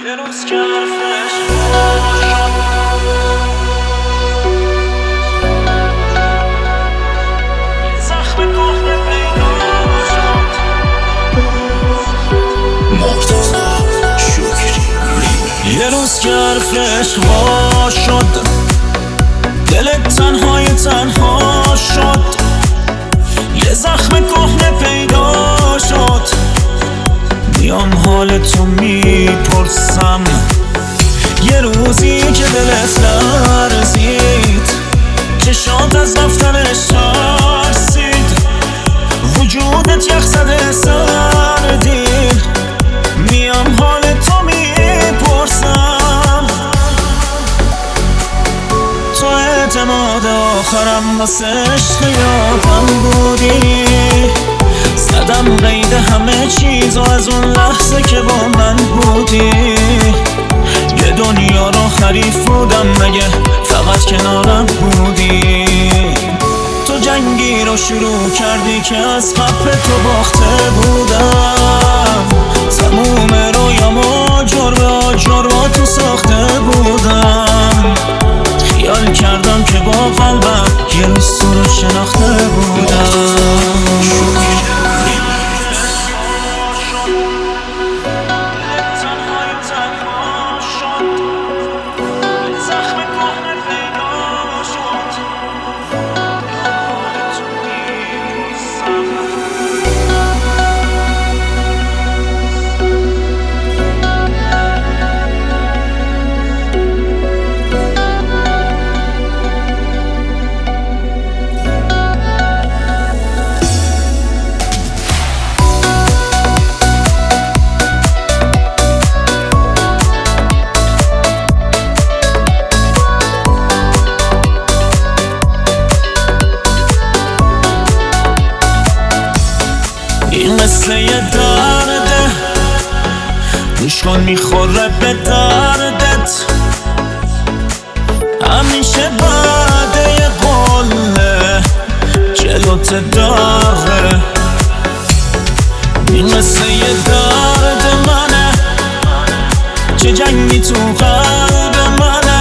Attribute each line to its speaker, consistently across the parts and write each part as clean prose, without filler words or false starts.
Speaker 1: یه روز که حرفش شد، یه زخم کهنه پیدا شد.
Speaker 2: مرتضی شکری.
Speaker 1: یه روز که حرفش وا شد، دلت تنها شد. یه زخم کهنه پیدا شد. میام حال تو میپرسم، یه روزی که دلت لرزید، چشات از دفترش ترسید، وجودت یخ زده سردی. میام حال تو میپرسم، تو اعتماد آخرم واسه عشق یادم بودی. زدم قید همه چیز و از اون لحظه که با من بودی، یه دنیا رو حریف بودم مگه فقط کنارم بودی. تو جنگی رو شروع کردی که از قبل تو باخته بودم. تموم رویامو جور با تو ساخته بودم. خیال کردم که با قلبم یه روز تو رو شناخته بودم. این قصه یه درده، گوش کن میخوره به دردت. همیشه بعد یه قله جلوت داره. این قصه یه درد منه، چه جنگی تو قلب منه.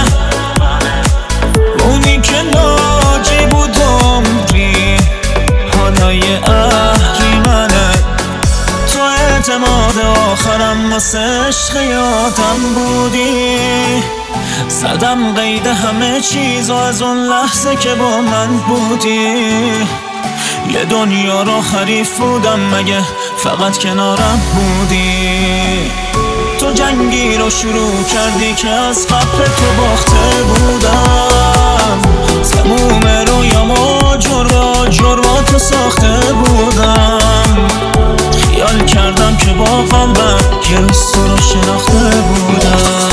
Speaker 1: اونی که ناجی بود عمری، حالا یه اهلی منه. تو اعتماد آخرم واسه عشق یادم بودی. زدم قید همه چیز و از اون لحظه که با من بودی، یه دنیا رو حریف بودم مگه فقط کنارم بودی. تو جنگی رو شروع کردی که از قبل تو باخته بودم. تموم رویامو جور با تو ساخته بودم. خیال کردم که با قلبم یه روز تو رو شناخته بودم.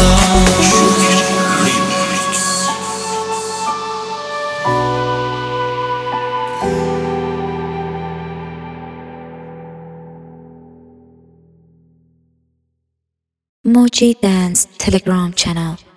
Speaker 3: Moji Dance Telegram channel.